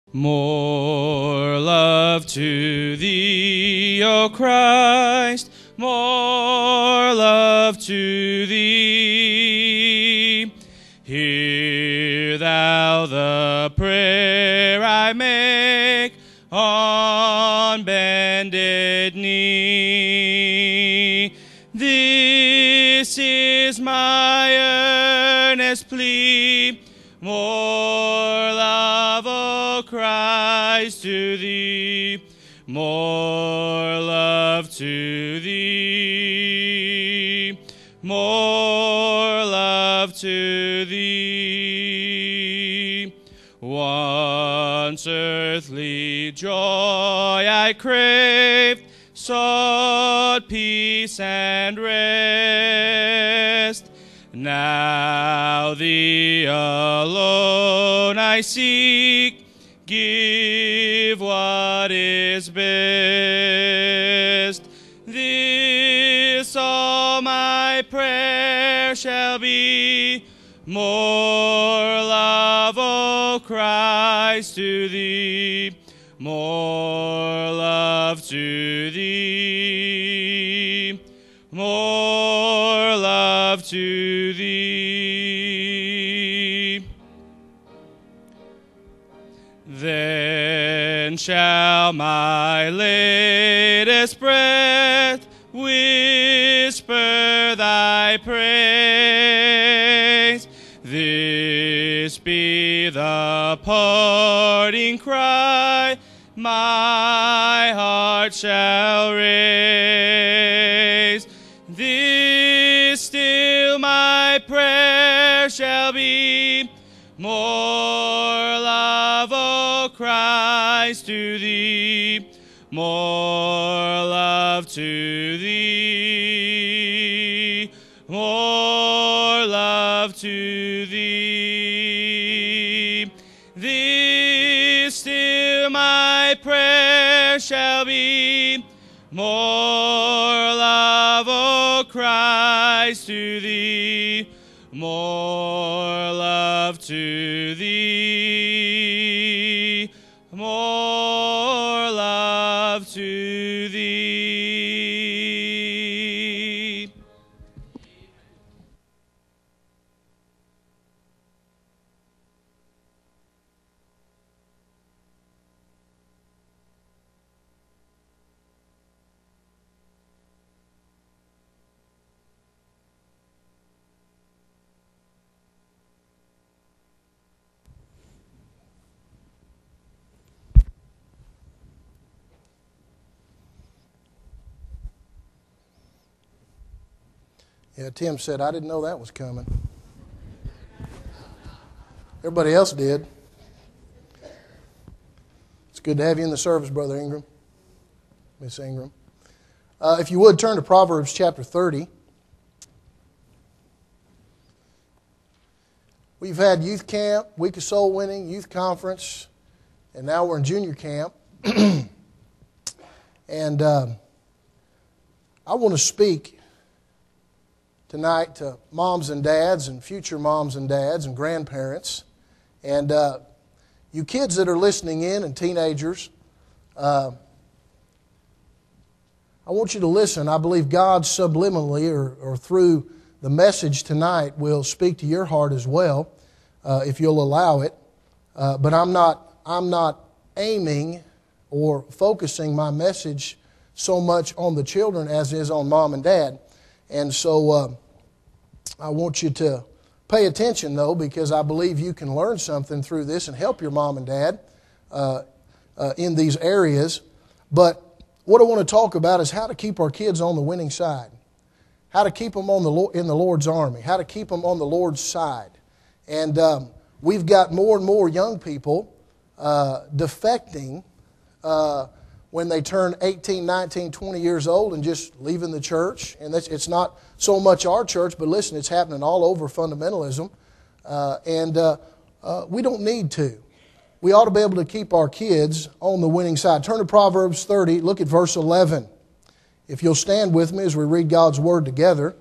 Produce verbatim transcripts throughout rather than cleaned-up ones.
More love to Thee, O Christ, more love to Thee. Hear Thou the prayer I make on bended knee. This is my earnest plea, more love, O Christ, to Thee, more love to Thee, more love to Thee. Once earthly joy I craved, sought peace and rest. Now Thee alone I seek, give what is best. This all my prayer shall be, more love, O Christ, to Thee, more love to Thee, more love to Thee. Then shall my latest breath whisper Thy praise. This be the parting cry my heart shall raise. This still my prayer shall be, more love, O Christ, to Thee, more love to Thee, more love to Thee. This still my prayer shall be, more love, O Christ, to Thee, more love to Thee, more love to Thee. Yeah, Tim said, I didn't know that was coming. Everybody else did. It's good to have you in the service, Brother Ingram, Miss Ingram. Uh, if you would, turn to Proverbs chapter thirty. We've had youth camp, week of soul winning, youth conference, and now we're in junior camp. and uh, I want to speak tonight to moms and dads and future moms and dads and grandparents. And uh, you kids that are listening in and teenagers, uh, I want you to listen. I believe God subliminally or, or through the message tonight will speak to your heart as well, uh, if you'll allow it. Uh, but I'm not, I'm not aiming or focusing my message so much on the children as is on mom and dad. And so uh, I want you to pay attention, though, because I believe you can learn something through this and help your mom and dad uh, uh, in these areas. But what I want to talk about is how to keep our kids on the winning side, how to keep them on the in the Lord's army, how to keep them on the Lord's side. And um, we've got more and more young people uh, defecting uh when they turn eighteen, nineteen, twenty years old and just leaving the church. And that's, it's not so much our church, but listen, it's happening all over fundamentalism. Uh, and uh, uh, we don't need to. We ought to be able to keep our kids on the winning side. Turn to Proverbs thirty, look at verse eleven. If you'll stand with me as we read God's Word together.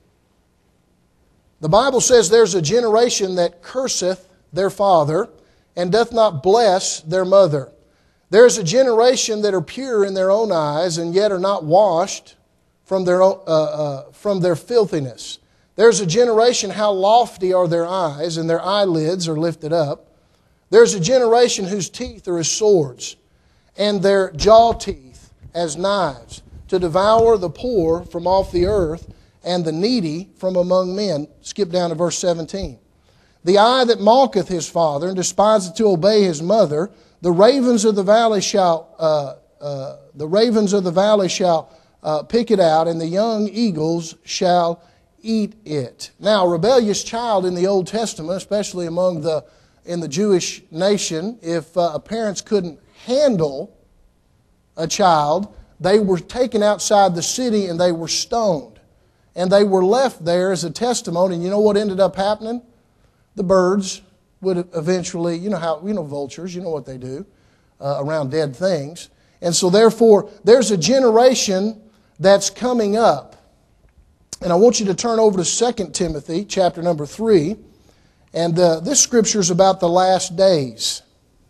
The Bible says there's a generation that curseth their father and doth not bless their mother. There is a generation that are pure in their own eyes, and yet are not washed from their, own, uh, uh, from their filthiness. There's a generation, how lofty are their eyes, and their eyelids are lifted up. There's a generation whose teeth are as swords, and their jaw teeth as knives, to devour the poor from off the earth, and the needy from among men. Skip down to verse seventeen. The eye that mocketh his father, and despiseth to obey his mother, the ravens of the valley shall uh, uh, the ravens of the valley shall uh, pick it out, and the young eagles shall eat it. Now, a rebellious child in the Old Testament, especially among the in the Jewish nation, if uh, parents couldn't handle a child, they were taken outside the city and they were stoned. And they were left there as a testimony. And you know what ended up happening? The birds would eventually, you know how, you know vultures, you know what they do uh, around dead things. And so therefore, there's a generation that's coming up. And I want you to turn over to Second Timothy chapter number three. And uh, this scripture is about the last days.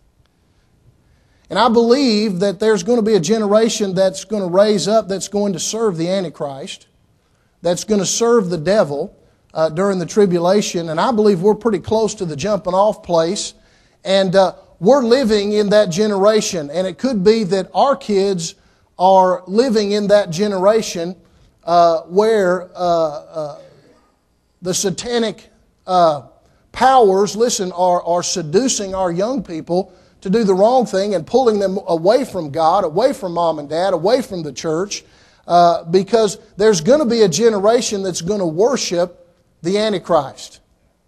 And I believe that there's going to be a generation that's going to raise up that's going to serve the Antichrist, that's going to serve the devil uh, during the tribulation. And I believe we're pretty close to the jumping off place. And uh, we're living in that generation. And it could be that our kids are living in that generation uh, where uh, uh, the satanic uh, powers, listen, are, are seducing our young people to do the wrong thing and pulling them away from God, away from mom and dad, away from the church, uh, because there's going to be a generation that's going to worship the Antichrist.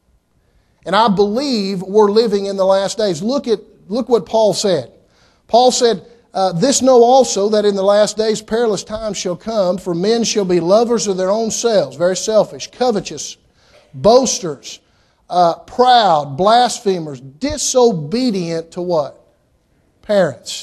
And I believe we're living in the last days. Look at look what Paul said. Paul said, uh, this know also that in the last days perilous times shall come, for men shall be lovers of their own selves, very selfish, covetous, boasters, uh, proud, blasphemers, disobedient to what? Parents.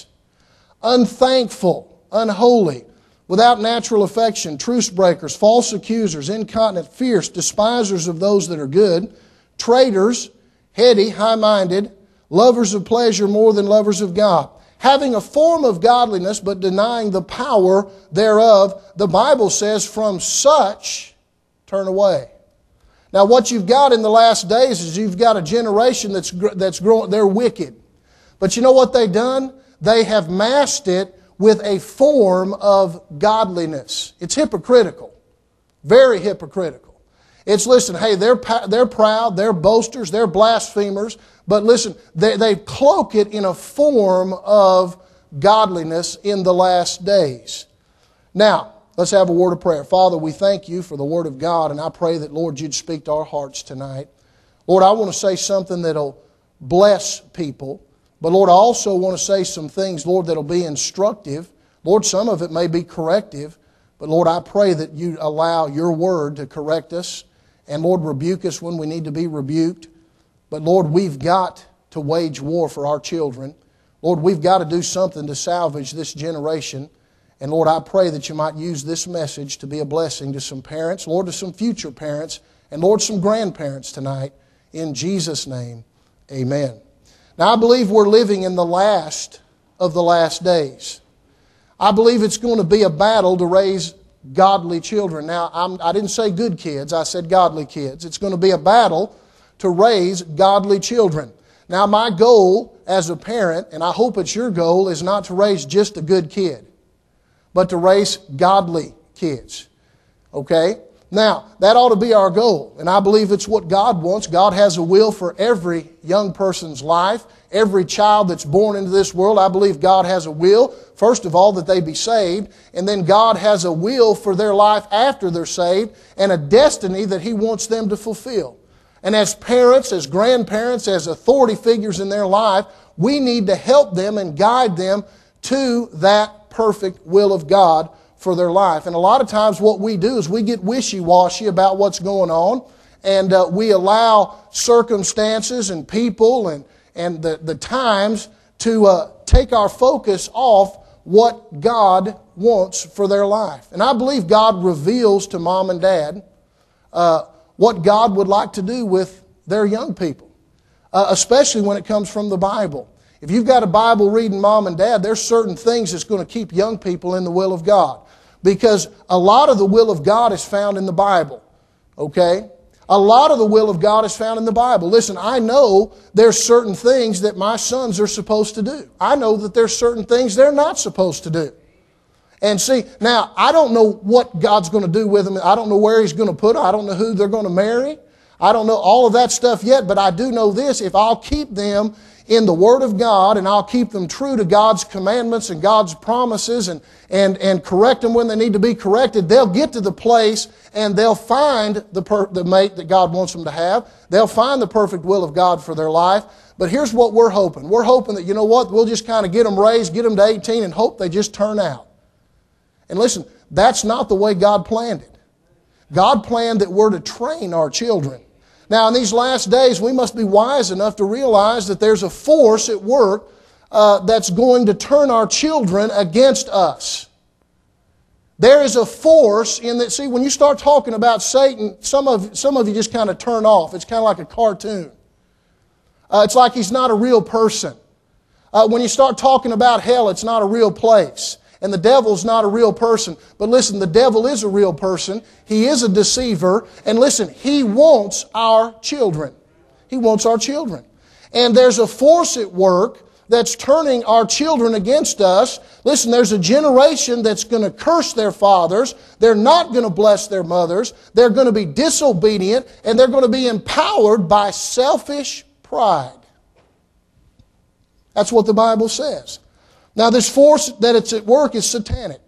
Unthankful, unholy, without natural affection, truce breakers, false accusers, incontinent, fierce, despisers of those that are good, traitors, heady, high-minded, lovers of pleasure more than lovers of God, having a form of godliness but denying the power thereof. The Bible says, from such turn away. Now what you've got in the last days is you've got a generation that's, that's growing, they're wicked. But you know what they've done? They have masked it with a form of godliness. It's hypocritical. Very hypocritical. It's, listen, hey, they're, they're proud, they're boasters, they're blasphemers, but listen, they, they cloak it in a form of godliness in the last days. Now, let's have a word of prayer. Father, we thank you for the Word of God, and I pray that, Lord, you'd speak to our hearts tonight. Lord, I want to say something that'll bless people, but Lord, I also want to say some things, Lord, that'll be instructive. Lord, some of it may be corrective, but Lord, I pray that you allow your Word to correct us, and Lord, rebuke us when we need to be rebuked. But Lord, we've got to wage war for our children. Lord, we've got to do something to salvage this generation. And Lord, I pray that you might use this message to be a blessing to some parents, Lord, to some future parents, and Lord, some grandparents tonight. In Jesus' name, amen. Now, I believe we're living in the last of the last days. I believe it's going to be a battle to raise godly children. Now, I'm, I didn't say good kids, I said godly kids. It's going to be a battle to raise godly children. Now, my goal as a parent, and I hope it's your goal, is not to raise just a good kid, but to raise godly kids. Okay? Now, that ought to be our goal, and I believe it's what God wants. God has a will for every young person's life, every child that's born into this world. I believe God has a will, first of all, that they be saved, and then God has a will for their life after they're saved, and a destiny that He wants them to fulfill. And as parents, as grandparents, as authority figures in their life, we need to help them and guide them to that perfect will of God for their life. And a lot of times what we do is we get wishy-washy about what's going on, and uh, we allow circumstances and people and, and the, the times to uh, take our focus off what God wants for their life. And I believe God reveals to mom and dad uh, what God would like to do with their young people. Uh, uh, especially when it comes from the Bible. If you've got a Bible reading mom and dad, there's certain things that's going to keep young people in the will of God. Because a lot of the will of God is found in the Bible. Okay? A lot of the will of God is found in the Bible. Listen, I know there's certain things that my sons are supposed to do. I know that there's certain things they're not supposed to do. And see, now, I don't know what God's going to do with them. I don't know where He's going to put them. I don't know who they're going to marry. I don't know all of that stuff yet, but I do know this. If I'll keep them in the Word of God and I'll keep them true to God's commandments and God's promises and, and, and correct them when they need to be corrected, they'll get to the place and they'll find the, per, the mate that God wants them to have. They'll find the perfect will of God for their life. But here's what we're hoping. We're hoping that, you know what, we'll just kind of get them raised, get them to eighteen and hope they just turn out. And listen, that's not the way God planned it. God planned that we're to train our children. Now, in these last days, we must be wise enough to realize that there's a force at work uh, that's going to turn our children against us. There is a force in that. See, when you start talking about Satan, some of, some of you just kind of turn off. It's kind of like a cartoon. Uh, it's like he's not a real person. Uh, when you start talking about hell, it's not a real place. And the devil's not a real person. But listen, the devil is a real person. He is a deceiver. And listen, he wants our children. He wants our children. And there's a force at work that's turning our children against us. Listen, there's a generation that's going to curse their fathers. They're not going to bless their mothers. They're going to be disobedient. And they're going to be empowered by selfish pride. That's what the Bible says. Now, this force that it's at work is satanic.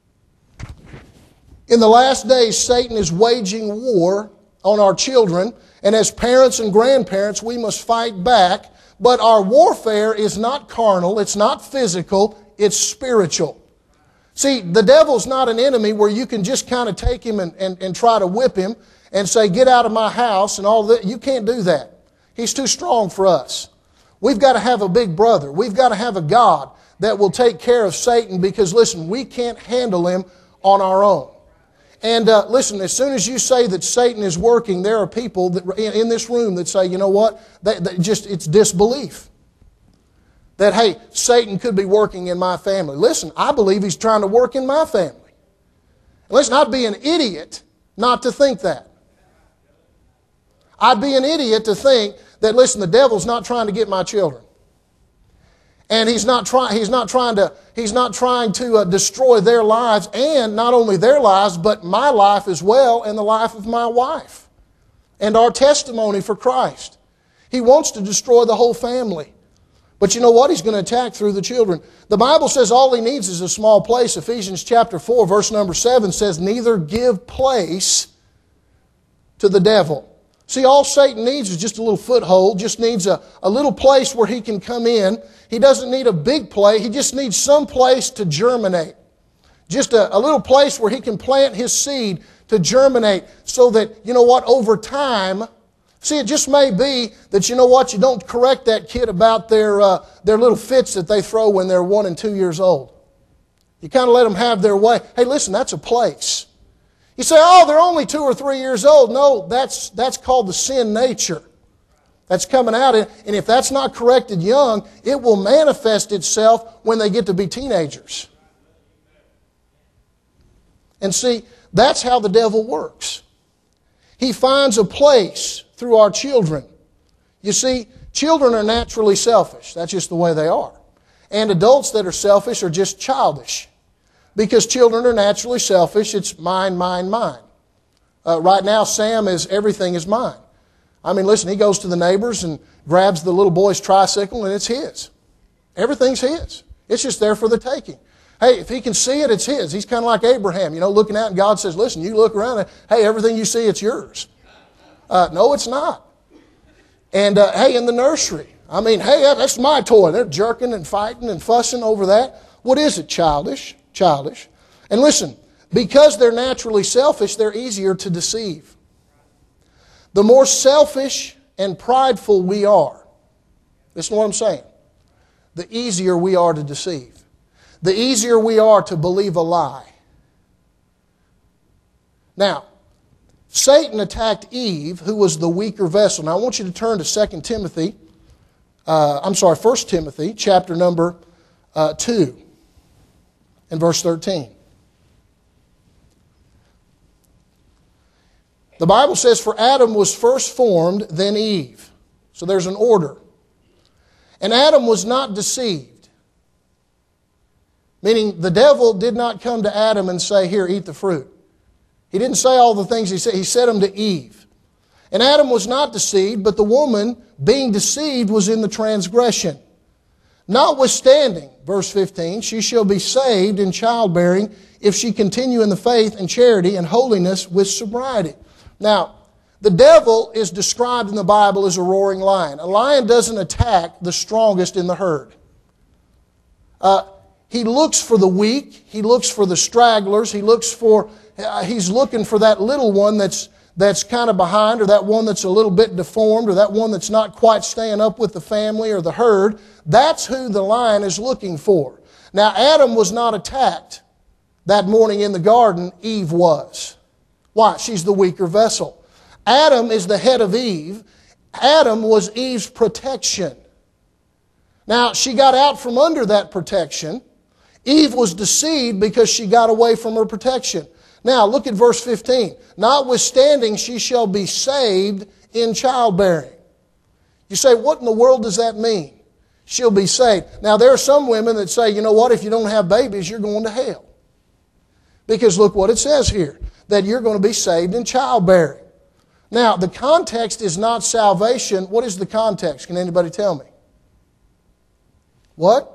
In the last days, Satan is waging war on our children, and as parents and grandparents, we must fight back. But our warfare is not carnal, it's not physical, it's spiritual. See, the devil's not an enemy where you can just kind of take him and, and, and try to whip him and say, get out of my house and all that. You can't do that. He's too strong for us. We've got to have a big brother. We've got to have a God that will take care of Satan because, listen, we can't handle him on our own. And uh, listen, as soon as you say that Satan is working, there are people that in, in this room that say, you know what, that, that just it's disbelief. That, hey, Satan could be working in my family. Listen, I believe he's trying to work in my family. And listen, I'd be an idiot not to think that. I'd be an idiot to think that, listen, the devil's not trying to get my children. And he's not trying. He's not trying to. He's not trying to uh, destroy their lives, and not only their lives, but my life as well, and the life of my wife, and our testimony for Christ. He wants to destroy the whole family, but you know what? He's going to attack through the children. The Bible says all he needs is a small place. Ephesians chapter four, verse number seven says, "Neither give place to the devil." See, all Satan needs is just a little foothold, just needs a, a little place where he can come in. He doesn't need a big place. He just needs some place to germinate. Just a, a little place where he can plant his seed to germinate so that, you know what, over time, see, it just may be that, you know what, you don't correct that kid about their, uh, their little fits that they throw when they're one and two years old. You kind of let them have their way. Hey, listen, that's a place. You say, oh, they're only two or three years old. No, that's, that's called the sin nature. That's coming out. And if that's not corrected young, it will manifest itself when they get to be teenagers. And see, that's how the devil works. He finds a place through our children. You see, children are naturally selfish. That's just the way they are. And adults that are selfish are just childish. Because children are naturally selfish. It's mine, mine, mine. Uh, right now, Sam is, everything is mine. I mean, listen, he goes to the neighbors and grabs the little boy's tricycle and it's his. Everything's his. It's just there for the taking. Hey, if he can see it, it's his. He's kind of like Abraham, you know, looking out and God says, listen, you look around and, hey, everything you see, it's yours. Uh, no, it's not. And, uh, hey, in the nursery, I mean, hey, that's my toy. They're jerking and fighting and fussing over that. What is it? Childish. Childish. And listen, because they're naturally selfish, they're easier to deceive. The more selfish and prideful we are, listen to what I'm saying, the easier we are to deceive. The easier we are to believe a lie. Now, Satan attacked Eve, who was the weaker vessel. Now, I want you to turn to Second Timothy uh, I'm sorry, First Timothy, chapter number uh, two, and verse thirteen. The Bible says, "For Adam was first formed, then Eve." So there's an order. "And Adam was not deceived." Meaning the devil did not come to Adam and say, "Here, eat the fruit." He didn't say all the things he said. He said them to Eve. "And Adam was not deceived, but the woman, being deceived, was in the transgression. Notwithstanding," verse fifteen, "she shall be saved in childbearing if she continue in the faith and charity and holiness with sobriety." Now, the devil is described in the Bible as a roaring lion. A lion doesn't attack the strongest in the herd. Uh, he looks for the weak. He looks for the stragglers. He looks for, uh, he's looking for that little one that's that's kind of behind, or that one that's a little bit deformed, or that one that's not quite staying up with the family or the herd. That's who the lion is looking for. Now, Adam was not attacked that morning in the garden. Eve was. Why? She's the weaker vessel. Adam is the head of Eve. Adam was Eve's protection. Now, she got out from under that protection. Eve was deceived because she got away from her protection. Now, look at verse fifteen. "Notwithstanding, she shall be saved in childbearing." You say, what in the world does that mean? She'll be saved. Now, there are some women that say, you know what, if you don't have babies, you're going to hell. Because look what it says here, that you're going to be saved in childbearing. Now, the context is not salvation. What is the context? Can anybody tell me? What?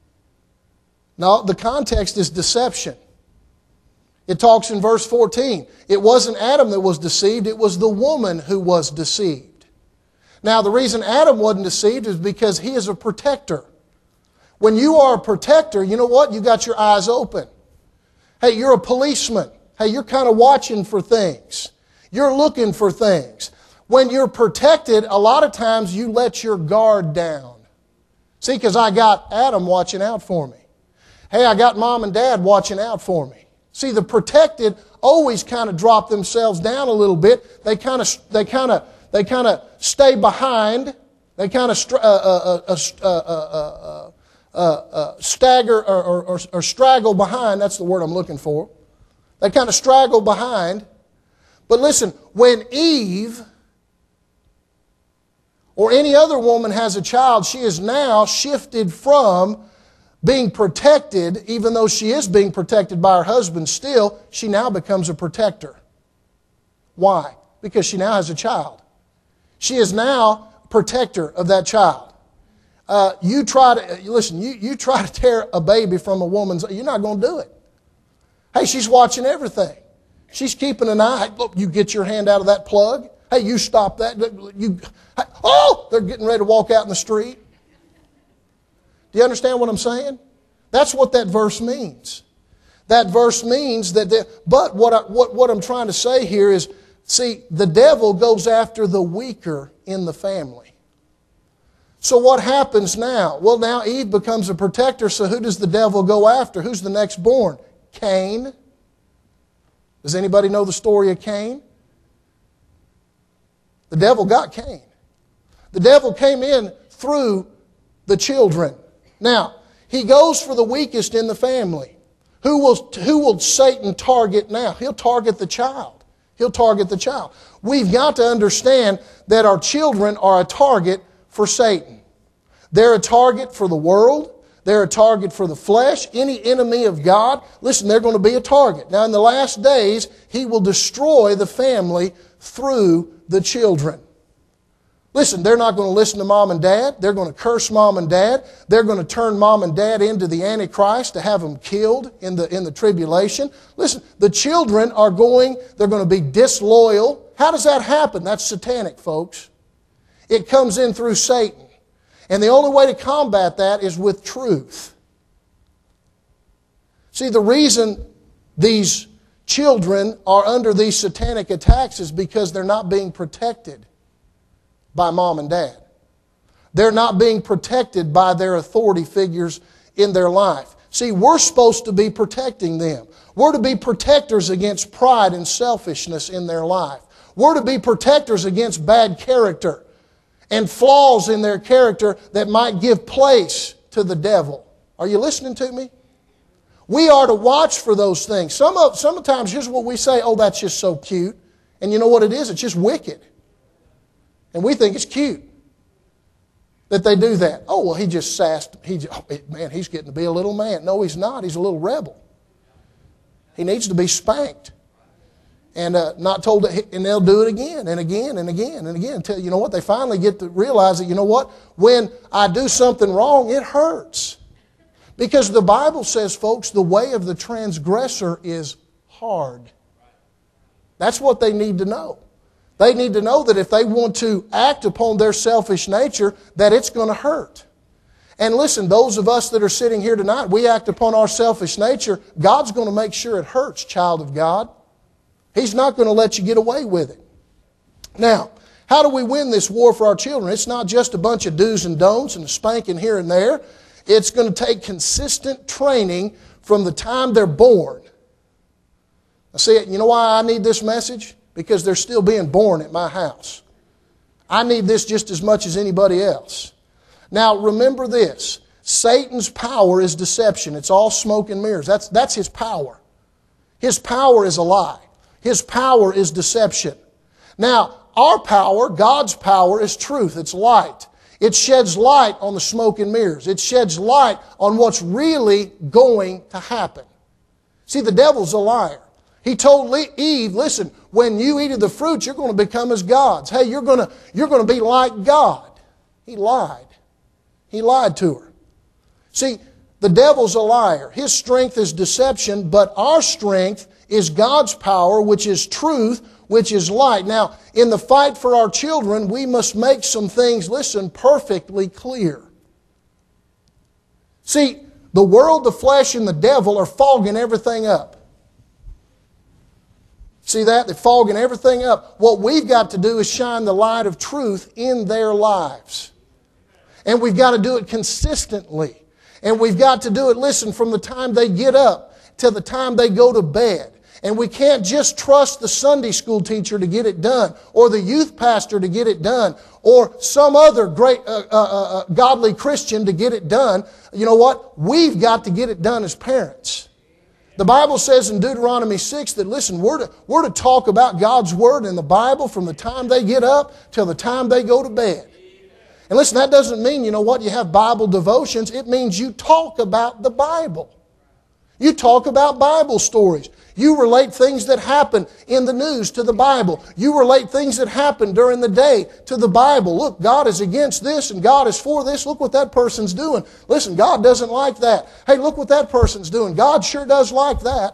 No, the context is deception. It talks in verse fourteen. It wasn't Adam that was deceived, it was the woman who was deceived. Now, the reason Adam wasn't deceived is because he is a protector. When you are a protector, you know what? You got your eyes open. Hey, you're a policeman. Hey, you're kind of watching for things. You're looking for things. When you're protected, a lot of times you let your guard down. See, because I got Adam watching out for me. Hey, I got mom and dad watching out for me. See, the protected always kind of drop themselves down a little bit. They kind of, they kind of, they kind of stay behind. They kind of uh, uh, uh, uh, uh, uh, uh, stagger or, or, or, or straggle behind. That's the word I'm looking for. They kind of straggle behind. But listen, when Eve or any other woman has a child, she is now shifted from being protected, even though she is being protected by her husband still, she now becomes a protector. Why? Because she now has a child. She is now protector of that child. Uh, you try to, listen, you, you try to tear a baby from a woman's, you're not going to do it. Hey, she's watching everything. She's keeping an eye. Hey, look, you get your hand out of that plug. Hey, you stop that. You, hey, oh, they're getting ready to walk out in the street. Do you understand what I'm saying? That's what that verse means. That verse means that, the, but what, I, what, what I'm trying to say here is, see, the devil goes after the weaker in the family. So what happens now? Well, now Eve becomes a protector, so who does the devil go after? Who's the next born? Cain. Does anybody know the story of Cain? The devil got Cain. The devil came in through the children. Now, he goes for the weakest in the family. Who will, who will Satan target now? He'll target the child. He'll target the child. We've got to understand that our children are a target for Satan. They're a target for the world. They're a target for the flesh. Any enemy of God, listen, they're going to be a target. Now, in the last days, he will destroy the family through the children. Listen, they're not going to listen to mom and dad. They're going to curse mom and dad. They're going to turn mom and dad into the Antichrist to have them killed in the, in the tribulation. Listen, the children are going, they're going to be disloyal. How does that happen? That's satanic, folks. It comes in through Satan. And the only way to combat that is with truth. See, the reason these children are under these satanic attacks is because they're not being protected by mom and dad. They're not being protected by their authority figures in their life. See, we're supposed to be protecting them. We're to be protectors against pride and selfishness in their life. We're to be protectors against bad character. and flaws in their character that might give place to the devil. Are you listening to me? We are to watch for those things. Some of, sometimes here's what we say, oh, that's just so cute. And you know what it is? It's just wicked. And we think it's cute that they do that. Oh, well, he just sassed. He just, oh, man, he's getting to be a little man. No, he's not. He's a little rebel. He needs to be spanked. And uh, not told to, and they'll do it again and again and again and again until, you know what, they finally get to realize that, you know what, when I do something wrong, it hurts. Because the Bible says, folks, the way of the transgressor is hard. That's what they need to know. They need to know that if they want to act upon their selfish nature, that it's going to hurt. And listen, those of us that are sitting here tonight, we act upon our selfish nature, God's going to make sure it hurts, child of God. He's not going to let you get away with it. Now, how do we win this war for our children? It's not just a bunch of do's and don'ts and a spanking here and there. It's going to take consistent training from the time they're born. I see it. You know why I need this message? Because they're still being born at my house. I need this just as much as anybody else. Now, remember this. Satan's power is deception. It's all smoke and mirrors. That's, that's his power. His power is a lie. His power is deception. Now, our power, God's power, is truth. It's light. It sheds light on the smoke and mirrors. It sheds light on what's really going to happen. See, the devil's a liar. He told Eve, listen, when you eat of the fruit, you're going to become as gods. Hey, you're going to, you're going to be like God. He lied. He lied to her. See, the devil's a liar. His strength is deception, but our strength is God's power, which is truth, which is light. Now, in the fight for our children, we must make some things, listen, perfectly clear. See, the world, the flesh, and the devil are fogging everything up. See that? They're fogging everything up. What we've got to do is shine the light of truth in their lives. And we've got to do it consistently. And we've got to do it, listen, from the time they get up till the time they go to bed. And we can't just trust the Sunday school teacher to get it done, or the youth pastor to get it done, or some other great uh, uh, uh, godly Christian to get it done. You know what? We've got to get it done as parents. The Bible says in Deuteronomy six that, listen, we're to, we're to talk about God's Word in the Bible from the time they get up till the time they go to bed. And listen, that doesn't mean, you know what, you have Bible devotions. It means you talk about the Bible. You talk about Bible stories. You relate things that happen in the news to the Bible. You relate things that happen during the day to the Bible. Look, God is against this and God is for this. Look what that person's doing. Listen, God doesn't like that. Hey, look what that person's doing. God sure does like that.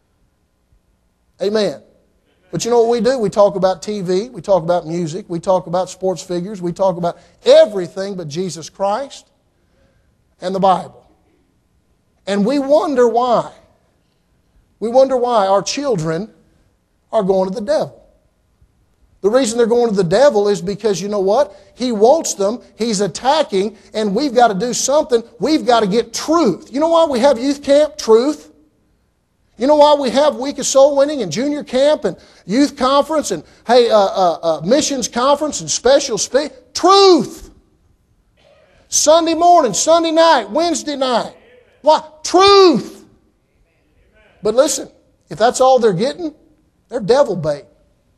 Amen. But you know what we do? We talk about T V. We talk about music. We talk about sports figures. We talk about everything but Jesus Christ and the Bible. And we wonder why. We wonder why our children are going to the devil. The reason they're going to the devil is because, you know what? He wants them. He's attacking. And we've got to do something. We've got to get truth. You know why we have youth camp? Truth. You know why we have Week of Soul Winning and Junior Camp and Youth Conference and hey, uh, uh, uh, Missions Conference and Special Speak? Truth. Sunday morning, Sunday night, Wednesday night. Why? Truth. But listen, if that's all they're getting, they're devil bait.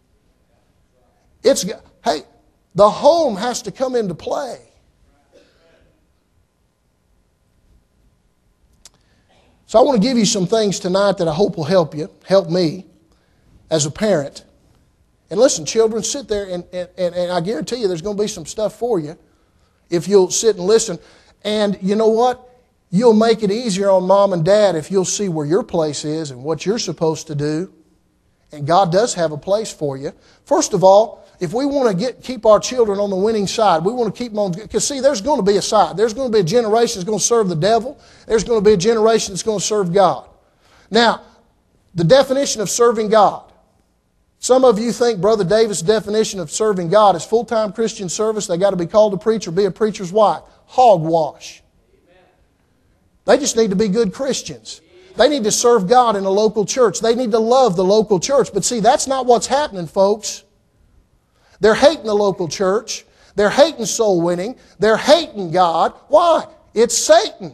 It's, hey, the home has to come into play. So I want to give you some things tonight that I hope will help you, help me as a parent. And listen, children, sit there and, and, and I guarantee you there's going to be some stuff for you if you'll sit and listen. And you know what? You'll make it easier on mom and dad if you'll see where your place is and what you're supposed to do. And God does have a place for you. First of all, if we want to get keep our children on the winning side, we want to keep them on, because see, there's going to be a side. There's going to be a generation that's going to serve the devil. There's going to be a generation that's going to serve God. Now, the definition of serving God. Some of you think Brother Davis' definition of serving God is full-time Christian service. They got to be called to preach or be a preacher's wife. Hogwash. They just need to be good Christians. They need to serve God in a local church. They need to love the local church. But see, that's not what's happening, folks. They're hating the local church. They're hating soul winning. They're hating God. Why? It's Satan.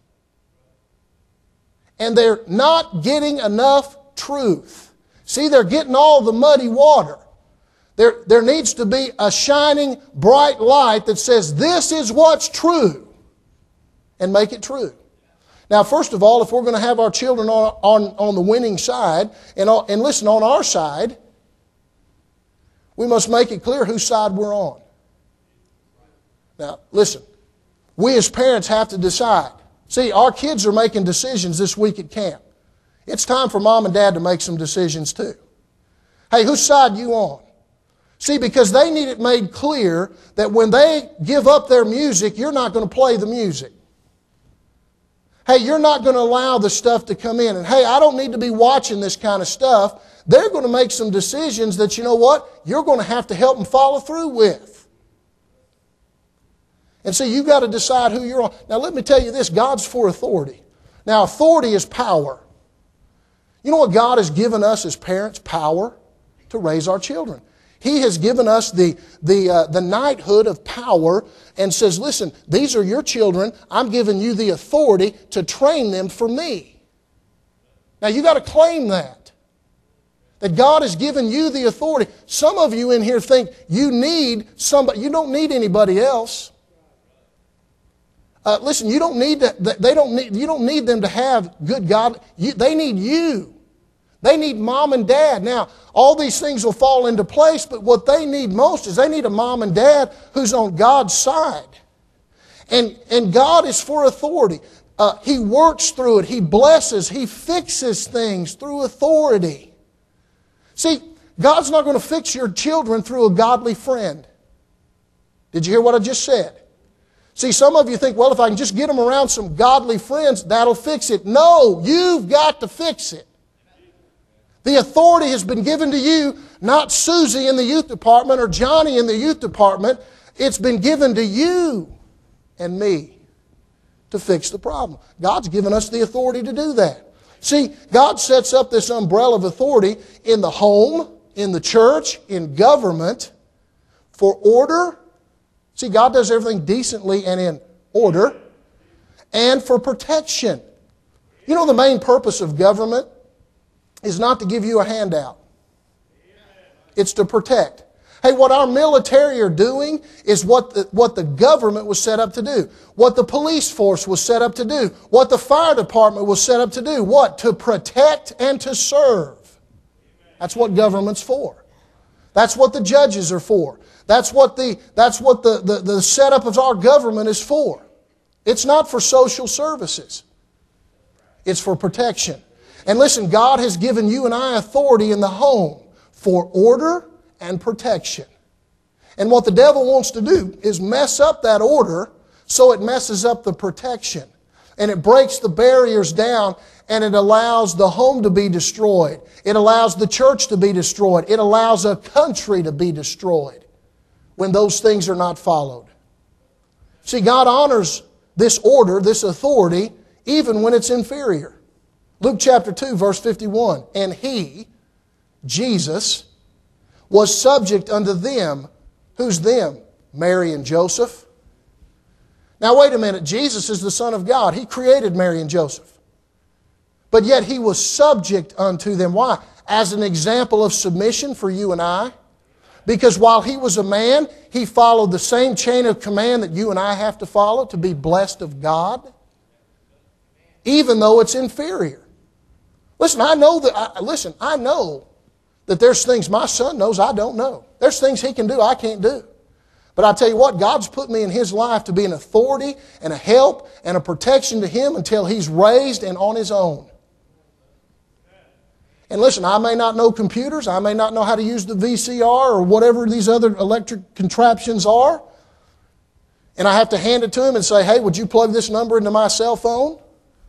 And they're not getting enough truth. See, they're getting all the muddy water. There, there needs to be a shining, bright light that says, this is what's true, and make it true. Now, first of all, if we're going to have our children on, on, on the winning side, and, and listen, on our side, we must make it clear whose side we're on. Now, listen, we as parents have to decide. See, our kids are making decisions this week at camp. It's time for mom and dad to make some decisions too. Hey, whose side you on? See, because they need it made clear that when they give up their music, you're not going to play the music. Hey, you're not going to allow the stuff to come in. And hey, I don't need to be watching this kind of stuff. They're going to make some decisions that, you know what, you're going to have to help them follow through with. And so you've got to decide who you're on. Now let me tell you this, God's for authority. Now authority is power. You know what God has given us as parents? Power to raise our children. He has given us the, the, uh, the knighthood of power and says, listen, these are your children. I'm giving you the authority to train them for me. Now you've got to claim that. That God has given you the authority. Some of you in here think you need somebody. You don't need anybody else. Uh, listen, you don't need to, they don't need, you don't need them to have good God. You, they need you. They need mom and dad. Now, all these things will fall into place, but what they need most is they need a mom and dad who's on God's side. And, and God is for authority. Uh, he works through it. He blesses. He fixes things through authority. See, God's not going to fix your children through a godly friend. Did you hear what I just said? See, some of you think, well, if I can just get them around some godly friends, that'll fix it. No, you've got to fix it. The authority has been given to you, not Susie in the youth department or Johnny in the youth department. It's been given to you and me to fix the problem. God's given us the authority to do that. See, God sets up this umbrella of authority in the home, in the church, in government, for order. See, God does everything decently and in order, and for protection. You know the main purpose of government is not to give you a handout. It's to protect. Hey, what our military are doing is what the, what the government was set up to do. What the police force was set up to do. What the fire department was set up to do. What? To protect and to serve. That's what government's for. That's what the judges are for. That's what the, that's what the, the, the setup of our government is for. It's not for social services. It's for protection. And listen, God has given you and I authority in the home for order and protection. And what the devil wants to do is mess up that order so it messes up the protection. And it breaks the barriers down and it allows the home to be destroyed. It allows the church to be destroyed. It allows a country to be destroyed when those things are not followed. See, God honors this order, this authority, even when it's inferior. Luke chapter two, verse fifty-one. And He, Jesus, was subject unto them. Who's them? Mary and Joseph. Now wait a minute. Jesus is the Son of God. He created Mary and Joseph. But yet He was subject unto them. Why? As an example of submission for you and I. Because while He was a man, He followed the same chain of command that you and I have to follow to be blessed of God. Even though it's inferior. Listen, I know that, I, listen, I know that there's things my son knows I don't know. There's things he can do I can't do. But I tell you what, God's put me in his life to be an authority and a help and a protection to him until he's raised and on his own. And listen, I may not know computers. I may not know how to use the V C R or whatever these other electric contraptions are. And I have to hand it to him and say, hey, would you plug this number into my cell phone?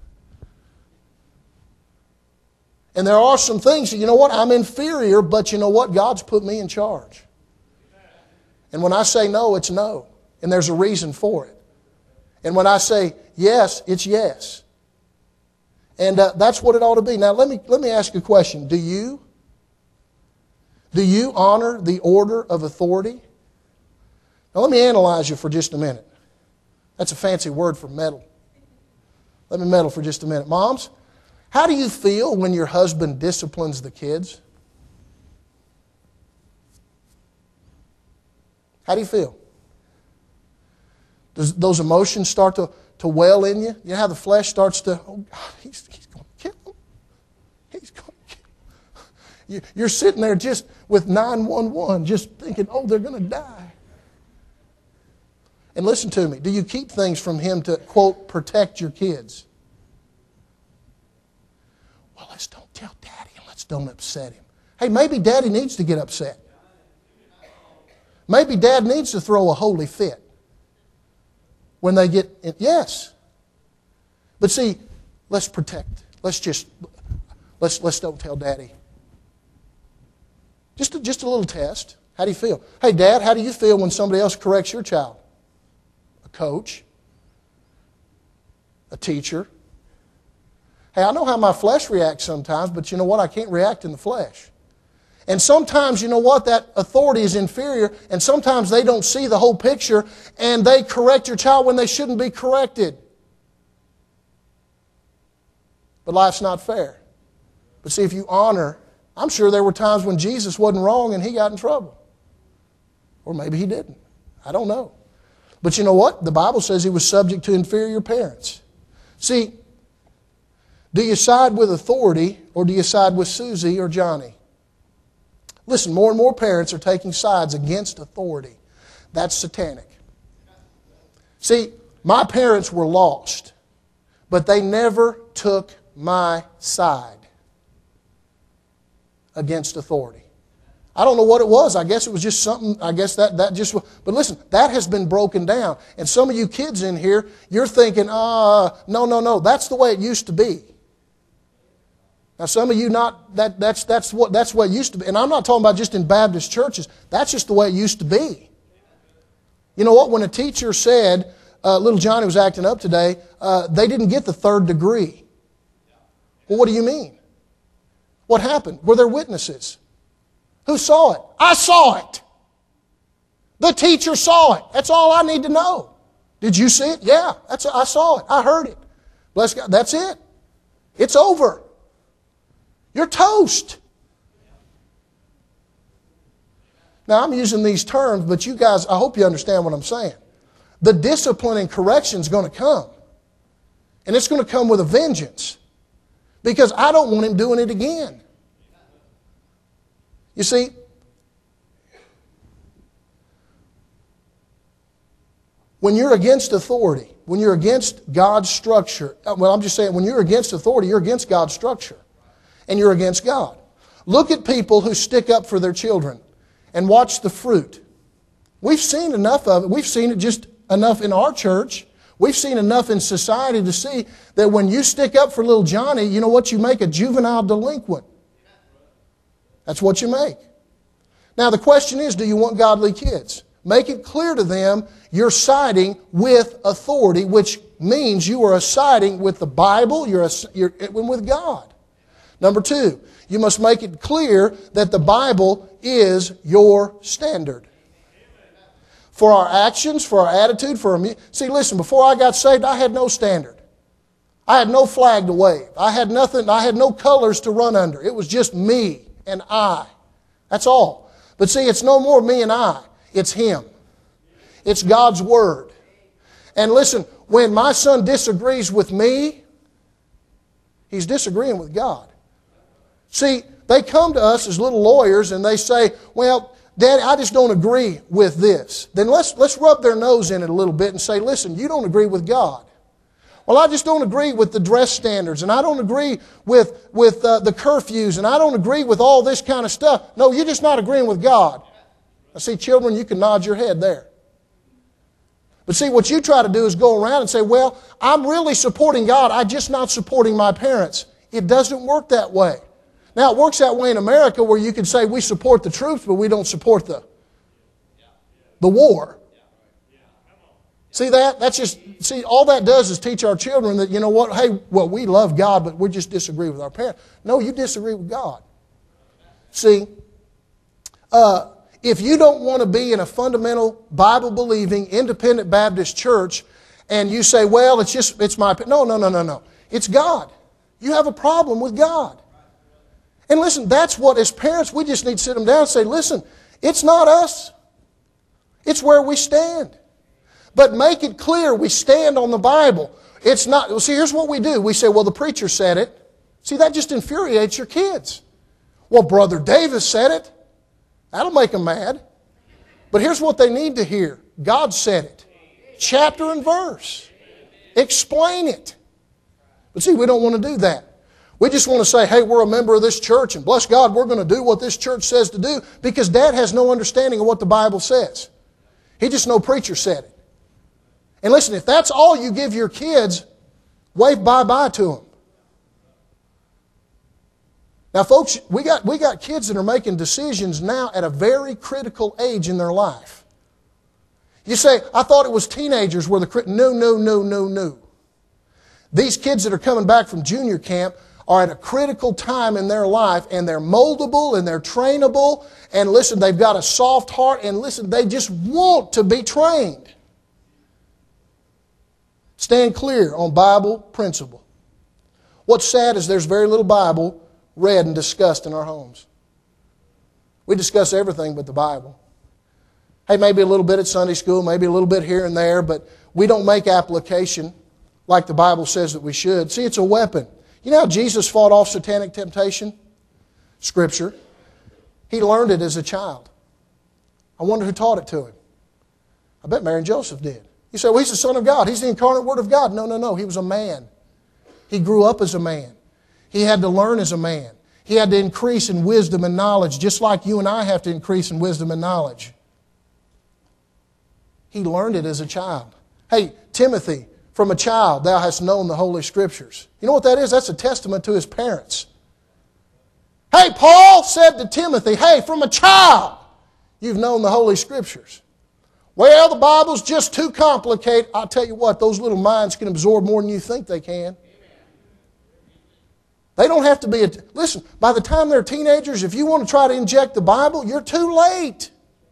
And there are some things, you know what, I'm inferior, but you know what, God's put me in charge. And when I say no, it's no. And there's a reason for it. And when I say yes, it's yes. And uh, that's what it ought to be. Now, let me, let me ask you a question. Do you, do you honor the order of authority? Now let me analyze you for just a minute. That's a fancy word for meddle. Let me meddle for just a minute. Moms, how do you feel when your husband disciplines the kids? How do you feel? Does those emotions start to, to well in you? You know how the flesh starts to, oh God, he's, he's going to kill him. He's going to kill him. You're sitting there just with nine one one, just thinking, oh, they're going to die. And listen to me. Do you keep things from him to, quote, protect your kids? Well, let's don't tell Daddy and let's don't upset him. Hey, maybe Daddy needs to get upset. Maybe Dad needs to throw a holy fit when they get in. Yes. But see, let's protect. Let's just, let's, let's don't tell Daddy. Just a, just a little test. How do you feel? Hey, Dad, how do you feel when somebody else corrects your child? A coach? A teacher? Hey, I know how my flesh reacts sometimes, but you know what? I can't react in the flesh. And sometimes, you know what, that authority is inferior, and sometimes they don't see the whole picture, and they correct your child when they shouldn't be corrected. But life's not fair. But see, if you honor, I'm sure there were times when Jesus wasn't wrong and he got in trouble. Or maybe he didn't. I don't know. But you know what? The Bible says he was subject to inferior parents. See, do you side with authority, or do you side with Susie or Johnny? Listen, more and more parents are taking sides against authority. That's satanic. See, my parents were lost, but they never took my side against authority. I don't know what it was. I guess it was just something, I guess that, that just was. But listen, that has been broken down. And some of you kids in here, you're thinking, uh, no, no, no, that's the way it used to be. Now, some of you not that that's that's what that's what it used to be, and I'm not talking about just in Baptist churches. That's just the way it used to be. You know what? When a teacher said, uh, "Little Johnny was acting up today," uh, they didn't get the third degree. Well, what do you mean? What happened? Were there witnesses? Who saw it? I saw it. The teacher saw it. That's all I need to know. Did you see it? Yeah, that's I saw it. I heard it. Bless God. That's it. It's over. You're toast. Now, I'm using these terms, but you guys, I hope you understand what I'm saying. The discipline and correction is going to come. And it's going to come with a vengeance. Because I don't want him doing it again. You see, when you're against authority, when you're against God's structure, well, I'm just saying, when you're against authority, you're against God's structure. And you're against God. Look at people who stick up for their children and watch the fruit. We've seen enough of it. We've seen it just enough in our church. We've seen enough in society to see that when you stick up for little Johnny, you know what? You make a juvenile delinquent. That's what you make. Now the question is, do you want godly kids? Make it clear to them you're siding with authority, which means you are siding with the Bible, you're, you're with God. Number two, you must make it clear that the Bible is your standard. For our actions, for our attitude, for our... See, listen, before I got saved, I had no standard. I had no flag to wave. I had nothing, I had no colors to run under. It was just me and I. That's all. But see, it's no more me and I. It's Him. It's God's Word. And listen, when my son disagrees with me, he's disagreeing with God. See, they come to us as little lawyers and they say, well, Daddy, I just don't agree with this. Then let's, let's rub their nose in it a little bit and say, listen, you don't agree with God. Well, I just don't agree with the dress standards, and I don't agree with, with uh, the curfews, and I don't agree with all this kind of stuff. No, you're just not agreeing with God. I see, children, you can nod your head there. But see, what you try to do is go around and say, well, I'm really supporting God, I'm just not supporting my parents. It doesn't work that way. Now, it works that way in America where you can say we support the troops, but we don't support the, the war. See that? That's just, see, all that does is teach our children that, you know what, hey, well, we love God, but we just disagree with our parents. No, you disagree with God. See, uh, If you don't want to be in a fundamental, Bible-believing, independent Baptist church, and you say, well, it's just, it's my opinion. No, no, no, no, no. It's God. You have a problem with God. And listen, that's what, as parents, we just need to sit them down and say, listen, it's not us. It's where we stand. But make it clear we stand on the Bible. It's not, well, see, here's what we do. We say, well, the preacher said it. See, that just infuriates your kids. Well, Brother Davis said it. That'll make them mad. But here's what they need to hear. God said it. Chapter and verse. Explain it. But see, we don't want to do that. We just want to say, hey, we're a member of this church, and bless God, we're going to do what this church says to do, because Dad has no understanding of what the Bible says. He just knows preacher said it. And listen, if that's all you give your kids, wave bye-bye to them. Now, folks, we got, we got kids that are making decisions now at a very critical age in their life. You say, I thought it was teenagers were the critical. No, no, no, no, no. These kids that are coming back from junior camp are at a critical time in their life, and they're moldable and they're trainable. And listen, they've got a soft heart, and listen, they just want to be trained. Stand clear on Bible principle. What's sad is there's very little Bible read and discussed in our homes. We discuss everything but the Bible. Hey, maybe a little bit at Sunday school, maybe a little bit here and there, but we don't make application like the Bible says that we should. See, it's a weapon. You know how Jesus fought off satanic temptation? Scripture. He learned it as a child. I wonder who taught it to him. I bet Mary and Joseph did. You say, well, he's the Son of God. He's the incarnate Word of God. No, no, no. He was a man. He grew up as a man. He had to learn as a man. He had to increase in wisdom and knowledge, just like you and I have to increase in wisdom and knowledge. He learned it as a child. Hey, Timothy, from a child thou hast known the Holy Scriptures. You know what that is? That's a testament to his parents. Hey, Paul said to Timothy, hey, from a child you've known the Holy Scriptures. Well, the Bible's just too complicated. I'll tell you what, those little minds can absorb more than you think they can. They don't have to be... A, listen, by the time they're teenagers, if you want to try to inject the Bible, you're too late.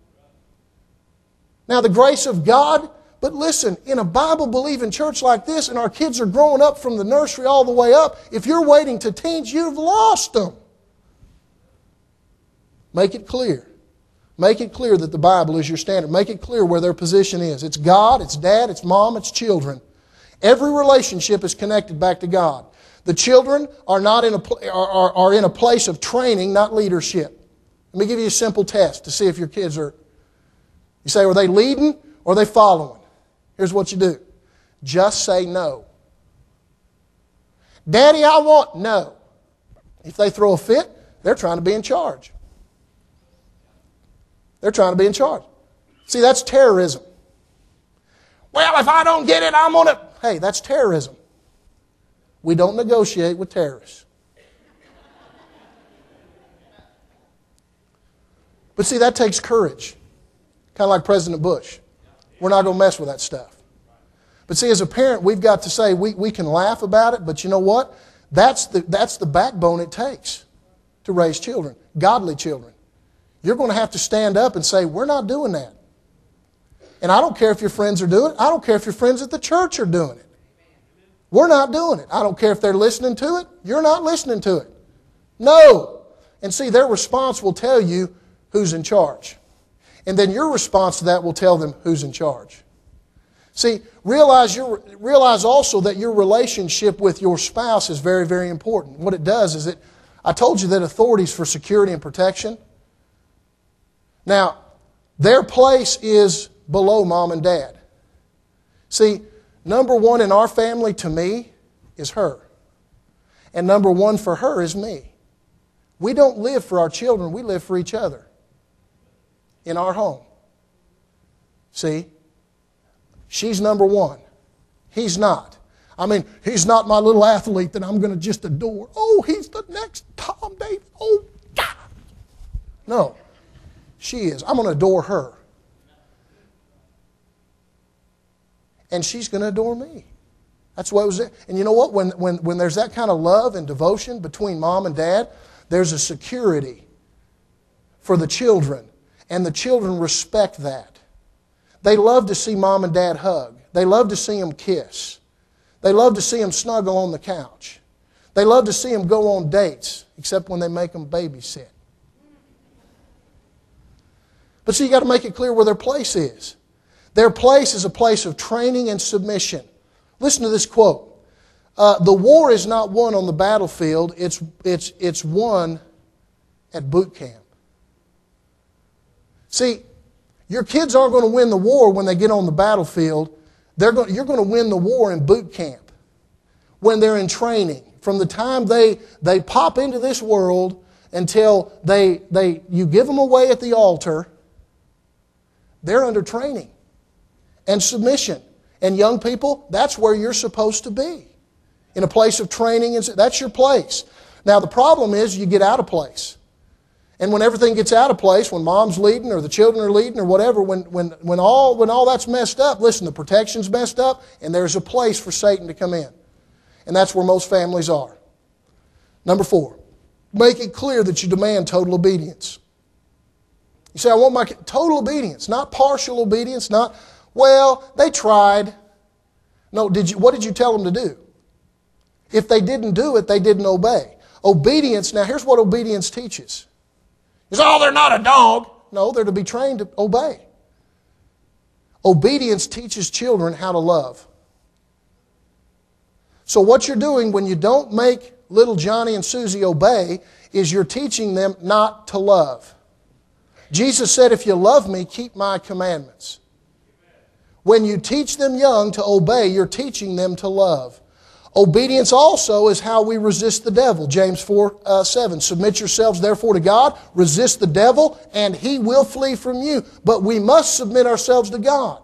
Now, the grace of God... But listen, in a Bible-believing church like this, and our kids are growing up from the nursery all the way up, if you're waiting to teens, you've lost them. Make it clear. Make it clear that the Bible is your standard. Make it clear where their position is. It's God, it's Dad, it's Mom, it's children. Every relationship is connected back to God. The children are, not in a, are, are in a place of training, not leadership. Let me give you a simple test to see if your kids are... You say, are they leading or are they following? Here's what you do. Just say no. Daddy, I want no. If they throw a fit, they're trying to be in charge. They're trying to be in charge. See, that's terrorism. Well, if I don't get it, I'm on it. Hey, that's terrorism. We don't negotiate with terrorists. But see, that takes courage. Kind of like President Bush. We're not going to mess with that stuff. But see, as a parent, we've got to say, we, we can laugh about it, but you know what? That's the, that's the backbone it takes to raise children, godly children. You're going to have to stand up and say, we're not doing that. And I don't care if your friends are doing it. I don't care if your friends at the church are doing it. We're not doing it. I don't care if they're listening to it. You're not listening to it. No. And see, their response will tell you who's in charge. And then your response to that will tell them who's in charge. See, realize, your, realize also that your relationship with your spouse is very, very important. What it does is it, I told you that authorities for security and protection. Now, their place is below mom and dad. See, number one in our family to me is her. And number one for her is me. We don't live for our children, we live for each other. In our home. See? She's number one. He's not. I mean, he's not my little athlete that I'm going to just adore. Oh, he's the next Tom Davis. Oh, God. No. She is. I'm going to adore her. And she's going to adore me. That's what it was. And you know what? When, when, when there's that kind of love and devotion between mom and dad, there's a security for the children. And the children respect that. They love to see mom and dad hug. They love to see them kiss. They love to see them snuggle on the couch. They love to see them go on dates, except when they make them babysit. But see, you got to make it clear where their place is. Their place is a place of training and submission. Listen to this quote. Uh, the war is not won on the battlefield, it's, it's, it's won at boot camp. See, your kids aren't going to win the war when they get on the battlefield. They're going, you're going to win the war in boot camp when they're in training. From the time they, they pop into this world until they, they, you give them away at the altar, they're under training and submission. And young people, that's where you're supposed to be. In a place of training, and that's your place. Now the problem is you get out of place. And when everything gets out of place, when mom's leading or the children are leading or whatever, when, when, when, all, when all that's messed up, listen, the protection's messed up and there's a place for Satan to come in. And that's where most families are. Number four, make it clear that you demand total obedience. You say, I want my total obedience, not partial obedience, not, well, they tried. No, did you, what did you tell them to do? If they didn't do it, they didn't obey. Obedience, now here's what obedience teaches. You say, oh, they're not a dog. No, they're to be trained to obey. Obedience teaches children how to love. So what you're doing when you don't make little Johnny and Susie obey is you're teaching them not to love. Jesus said, if you love me, keep my commandments. When you teach them young to obey, you're teaching them to love. Obedience also is how we resist the devil. James four seven. Submit yourselves therefore to God, resist the devil, and he will flee from you. But we must submit ourselves to God.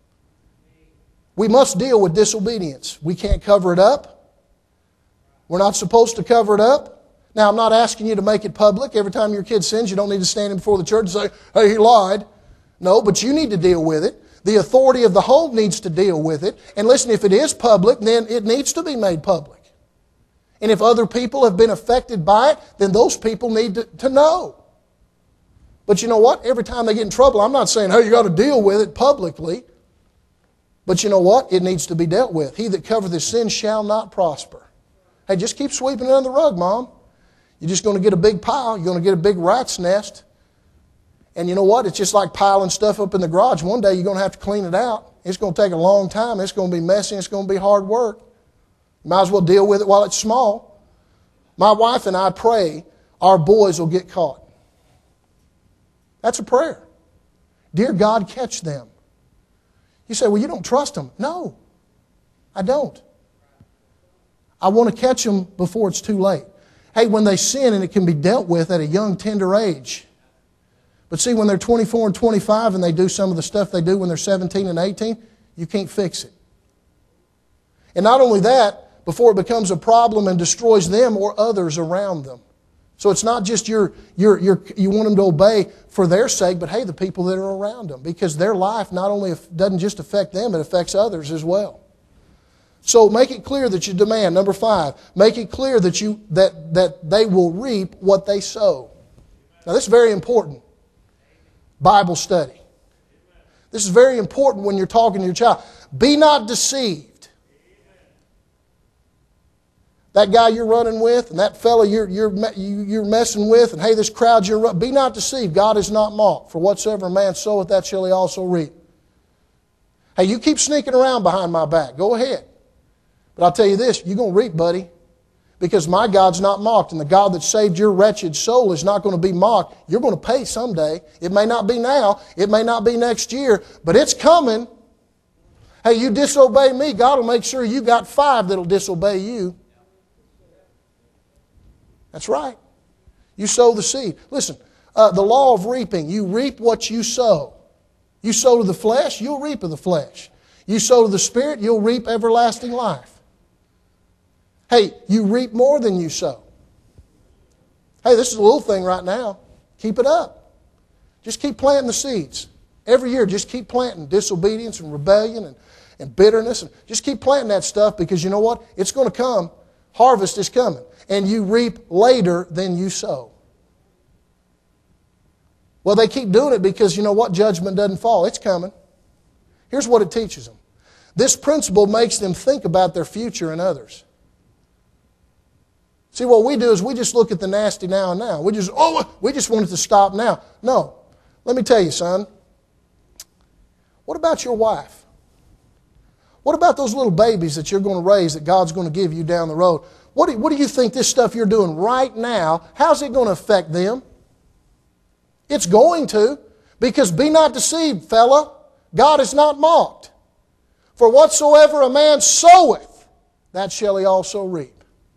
We must deal with disobedience. We can't cover it up. We're not supposed to cover it up. Now, I'm not asking you to make it public. Every time your kid sins, you don't need to stand in before the church and say, hey, he lied. No, but you need to deal with it. The authority of the home needs to deal with it. And listen, if it is public, then it needs to be made public. And if other people have been affected by it, then those people need to, to know. But you know what? Every time they get in trouble, I'm not saying, hey, you got to deal with it publicly. But you know what? It needs to be dealt with. He that covereth his sin shall not prosper. Hey, just keep sweeping it under the rug, Mom. You're just going to get a big pile. You're going to get a big rat's nest. And you know what? It's just like piling stuff up in the garage. One day you're going to have to clean it out. It's going to take a long time. It's going to be messy. It's going to be hard work. You might as well deal with it while it's small. My wife and I pray our boys will get caught. That's a prayer. Dear God, catch them. You say, well, you don't trust them. No, I don't. I want to catch them before it's too late. Hey, when they sin and it can be dealt with at a young, tender age. But see, when they're twenty-four and twenty-five and they do some of the stuff they do when they're seventeen and eighteen, you can't fix it. And not only that, before it becomes a problem and destroys them or others around them. So it's not just your, your, your, you want them to obey for their sake, but hey, the people that are around them. Because their life not only doesn't just affect them, it affects others as well. So make it clear that you demand. Number five, make it clear that, you, that, that they will reap what they sow. Now this is very important. Bible study. This is very important when you're talking to your child. Be not deceived. That guy you're running with and that fellow you're, you're, you're messing with and hey, this crowd you're running, be not deceived. God is not mocked. For whatsoever a man soweth, that shall he also reap. Hey, you keep sneaking around behind my back. Go ahead. But I'll tell you this, you're going to reap, buddy. Because my God's not mocked, and the God that saved your wretched soul is not going to be mocked. You're going to pay someday. It may not be now. It may not be next year, but it's coming. Hey, you disobey me, God will make sure you got five that'll disobey you. That's right. You sow the seed. Listen, uh, the law of reaping, you reap what you sow. You sow to the flesh, you'll reap of the flesh. You sow to the Spirit, you'll reap everlasting life. Hey, you reap more than you sow. Hey, this is a little thing right now. Keep it up. Just keep planting the seeds. Every year, just keep planting disobedience and rebellion and, and bitterness. And just keep planting that stuff because you know what? It's going to come. Harvest is coming. And you reap later than you sow. Well, they keep doing it because you know what? Judgment doesn't fall. It's coming. Here's what it teaches them. This principle makes them think about their future and others. See, what we do is we just look at the nasty now and now. We just, oh, we just want it to stop now. No. Let me tell you, son. What about your wife? What about those little babies that you're going to raise that God's going to give you down the road? What do, what do you think this stuff you're doing right now, how's it going to affect them? It's going to. Because be not deceived, fella. God is not mocked. For whatsoever a man soweth, that shall he also reap.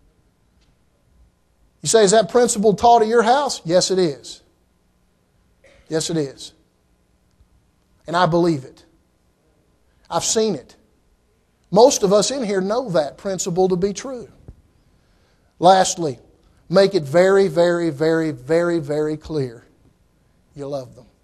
You say, is that principle taught at your house? Yes, it is. Yes, it is. And I believe it. I've seen it. Most of us in here know that principle to be true. Lastly, make it very, very, very, very, very clear. You love them.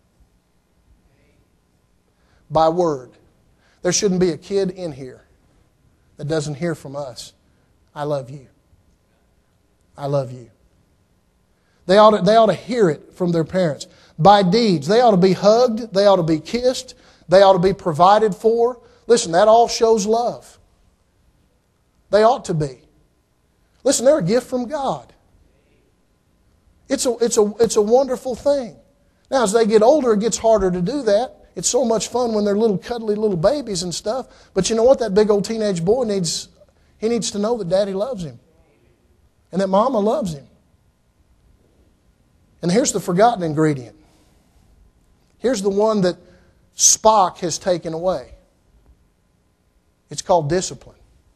By word. There shouldn't be a kid in here that doesn't hear from us, I love you. I love you. They ought to, they ought to hear it from their parents. By deeds. They ought to be hugged. They ought to be kissed. They ought to be provided for. Listen, that all shows love. They ought to be. Listen, they're a gift from God. It's a, it's a, it's a wonderful thing. Now, as they get older, it gets harder to do that. It's so much fun when they're little cuddly little babies and stuff. But you know what? That big old teenage boy needs, he needs to know that Daddy loves him. And that Mama loves him. And here's the forgotten ingredient. Here's the one that Spock has taken away. It's called discipline.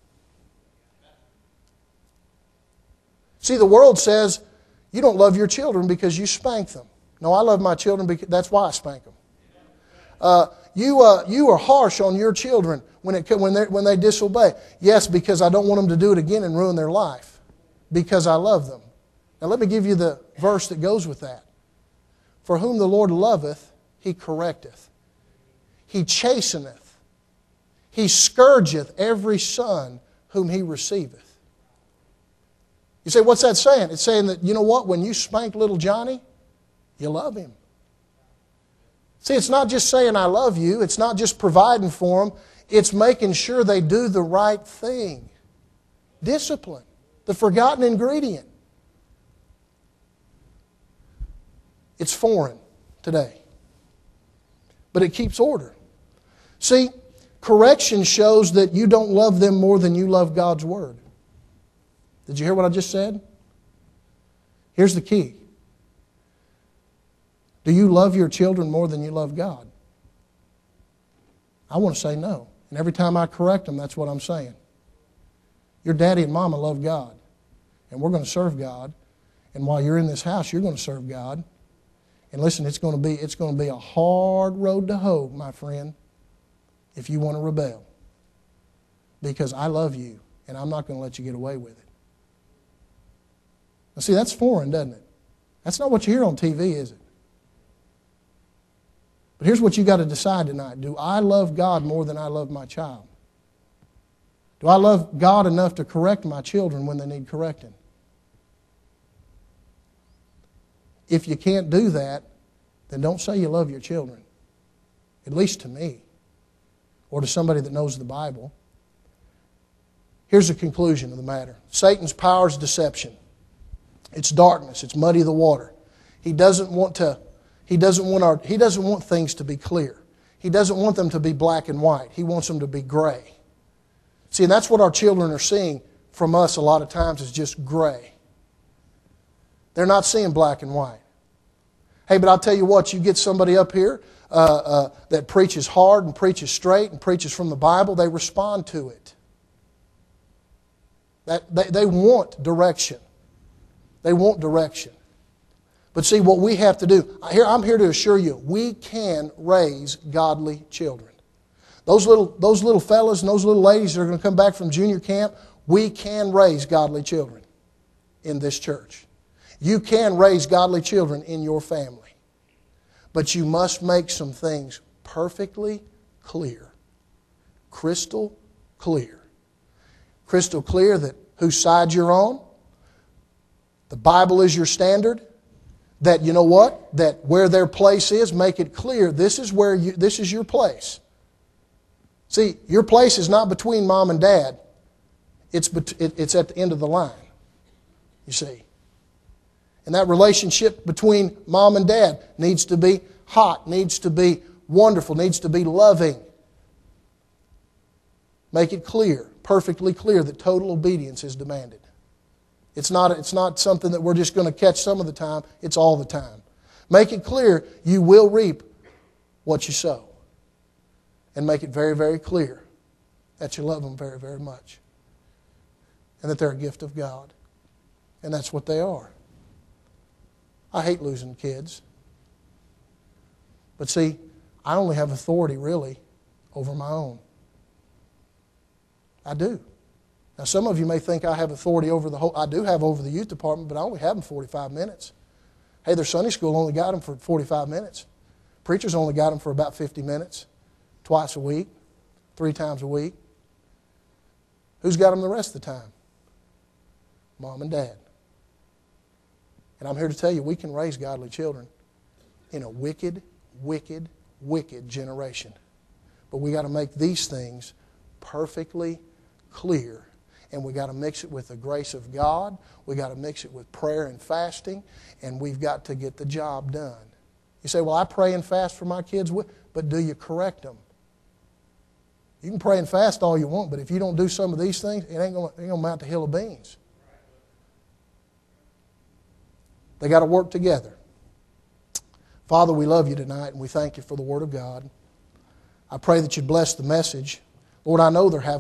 See, the world says you don't love your children because you spank them. No, I love my children because that's why I spank them. Uh, you, uh, you are harsh on your children when, it, when, when they disobey. Yes, because I don't want them to do it again and ruin their life. Because I love them. Now let me give you the verse that goes with that. For whom the Lord loveth, He correcteth. He chasteneth. He scourgeth every son whom He receiveth. You say, what's that saying? It's saying that, you know what? When you spank little Johnny, you love him. See, it's not just saying I love you. It's not just providing for them. It's making sure they do the right thing. Discipline. The forgotten ingredient. It's foreign today. But it keeps order. See, correction shows that you don't love them more than you love God's Word. Did you hear what I just said? Here's the key. Do you love your children more than you love God? I want to say no. And every time I correct them, that's what I'm saying. Your daddy and mama love God. And we're going to serve God. And while you're in this house, you're going to serve God. And listen, it's going to be, it's going to be a hard road to hoe, my friend, if you want to rebel. Because I love you, and I'm not going to let you get away with it. Now see, that's foreign, doesn't it? That's not what you hear on T V, is it? But here's what you got to decide tonight. Do I love God more than I love my child? Do I love God enough to correct my children when they need correcting? If you can't do that, then don't say you love your children. At least to me. Or to somebody that knows the Bible. Here's the conclusion of the matter. Satan's power is deception. It's darkness. It's muddy the water. He doesn't want to, he doesn't want our, he doesn't want things to be clear. He doesn't want them to be black and white. He wants them to be gray. See, and that's what our children are seeing from us a lot of times is just gray. They're not seeing black and white. Hey, but I'll tell you what, you get somebody up here uh, uh, that preaches hard and preaches straight and preaches from the Bible, they respond to it. That, they, they want direction. They want direction. But see, what we have to do, here, I'm here to assure you, we can raise godly children. Those little, those little fellas and those little ladies that are going to come back from junior camp, we can raise godly children in this church. You can raise godly children in your family. But you must make some things perfectly clear. Crystal clear. Crystal clear that whose side you're on. The Bible is your standard. that, you know what, that where their place is, make it clear, this is where you, this is your place. See, your place is not between mom and dad. It's, it's at the end of the line, you see. And that relationship between mom and dad needs to be hot, needs to be wonderful, needs to be loving. Make it clear, perfectly clear, that total obedience is demanded. It's not, it's not something that we're just going to catch some of the time. It's all the time. Make it clear you will reap what you sow. And make it very, very clear that you love them very, very much. And that they're a gift of God. And that's what they are. I hate losing kids. But see, I only have authority really over my own. I do. Now, some of you may think I have authority over the whole, I do have over the youth department, but I only have them forty-five minutes. Hey, their Sunday school only got them for forty-five minutes. Preachers only got them for about fifty minutes, twice a week, three times a week. Who's got them the rest of the time? Mom and Dad. And I'm here to tell you, we can raise godly children in a wicked, wicked, wicked generation. But we got to make these things perfectly clear. And we got to mix it with the grace of God. We got to mix it with prayer and fasting. And we've got to get the job done. You say, well, I pray and fast for my kids, but do you correct them? You can pray and fast all you want, but if you don't do some of these things, it ain't going to amount to a hill of beans. They got to work together. Father, we love you tonight, and we thank you for the Word of God. I pray that you'd bless the message. Lord, I know they're having